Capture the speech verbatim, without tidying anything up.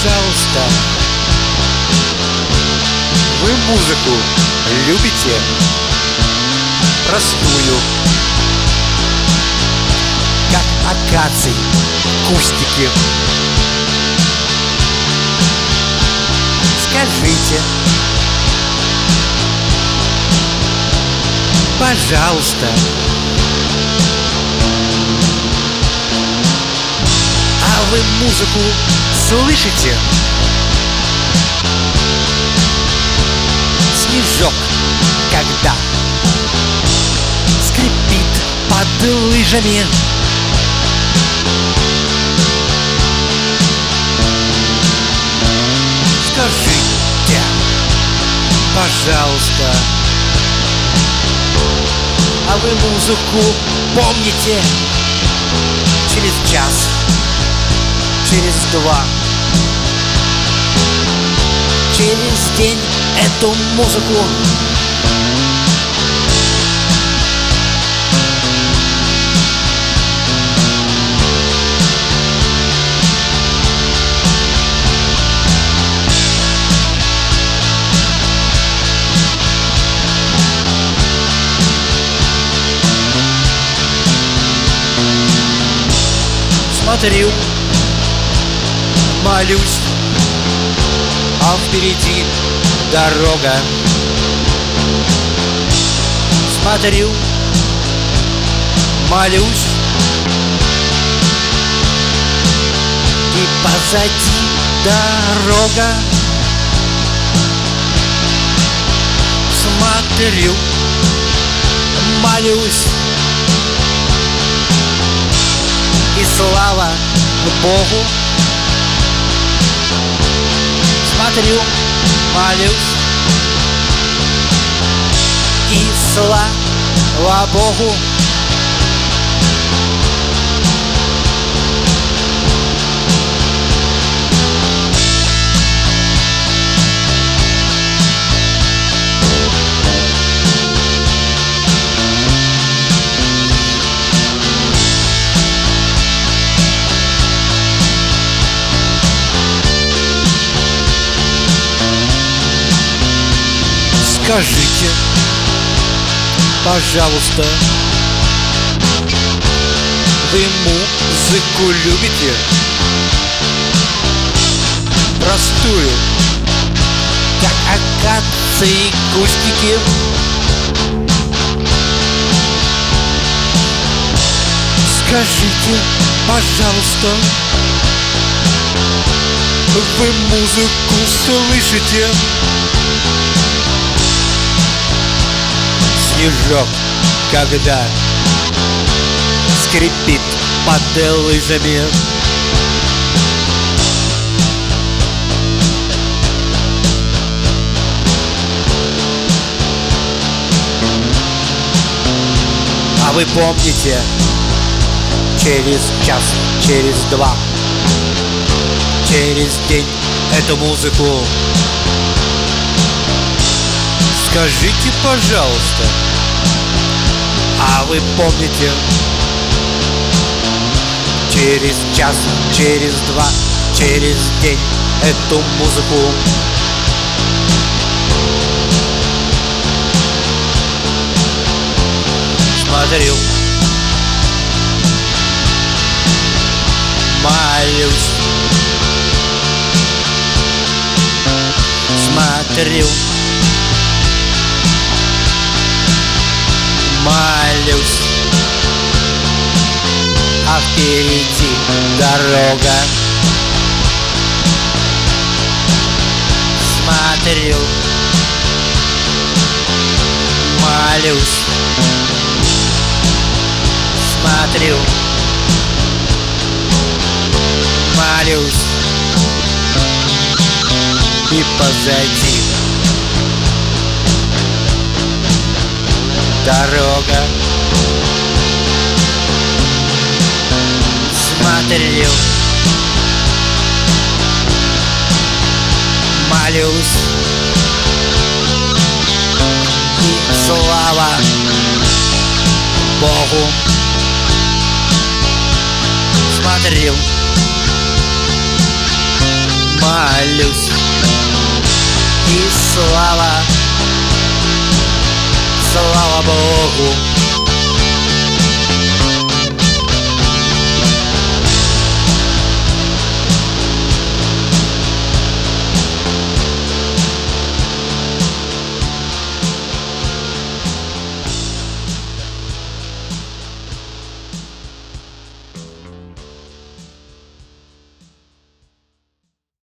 пожалуйста. Вы музыку любите? Простую, как акаций, кустики. Скажите, пожалуйста, а вы музыку слышите? Снежок, когда скрипит под лыжами. Скажите, пожалуйста, а вы музыку помните? Через час, через два, через день эту музыку. Смотрю, молюсь, а впереди дорога. Смотрю, молюсь, и позади дорога. Смотрю, молюсь, и слава Богу. Смотрю, молюсь, и слава Богу. Скажите, пожалуйста, вы музыку любите? Простую, как акации, кустики. Скажите, пожалуйста, вы музыку слышите? Снежок, когда скрипит под лыжами. А вы помните, через час, через два, через день эту музыку? Скажите, пожалуйста, а вы помните, через час, через два, через день эту музыку? Смотрю, молюсь, смотрю, молюсь, а впереди дорога. Смотрю, молюсь, смотрю, молюсь, и позади дорога. Смотрю, молюсь, и слава Богу. Смотрю, молюсь. И слава, слава Богу,